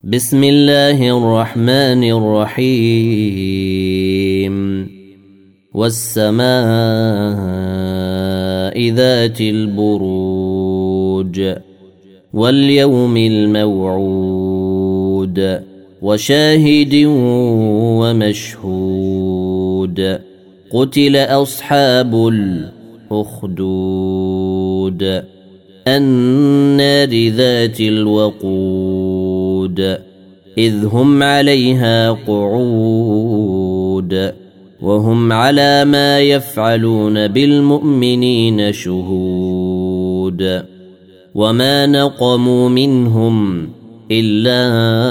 بسم الله الرحمن الرحيم والسماء ذات البروج واليوم الموعود وشاهد ومشهود قتل أصحاب الأخدود النار ذات الوقود إذ هم عليها قعود وهم على ما يفعلون بالمؤمنين شهود وما نقموا منهم إلا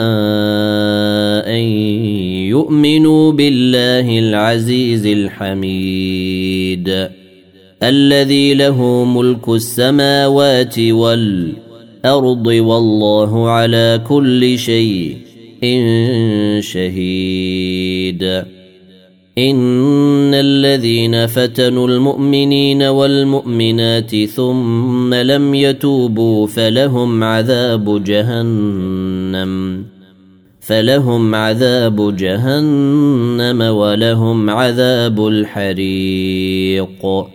أن يؤمنوا بالله العزيز الحميد الذي له ملك السماوات والأرض والله على كل شيء شهيد إن الذين فتنوا المؤمنين والمؤمنات ثم لم يتوبوا فلهم عذاب جهنم ولهم عذاب الحريق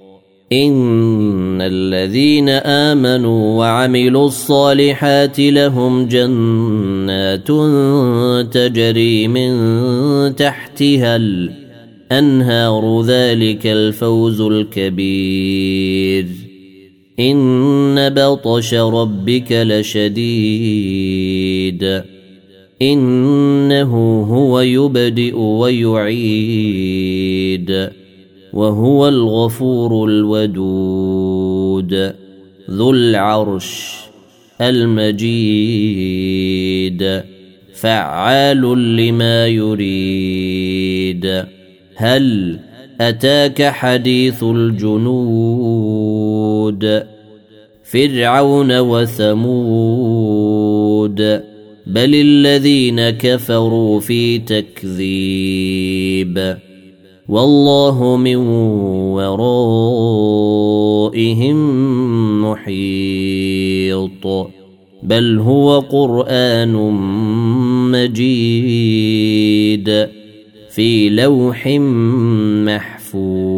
إن الذين آمنوا وعملوا الصالحات لهم جنات تجري من تحتها الأنهار ذلك الفوز الكبير إن بطش ربك لشديد إنه هو يبدئ ويعيد وهو الغفور الودود ذو العرش المجيد فعال لما يريد هل أتاك حديث الجنود فرعون وثمود بل الذين كفروا في تكذيب والله من ورائهم محيط بل هو قرآن مجيد في لوح محفوظ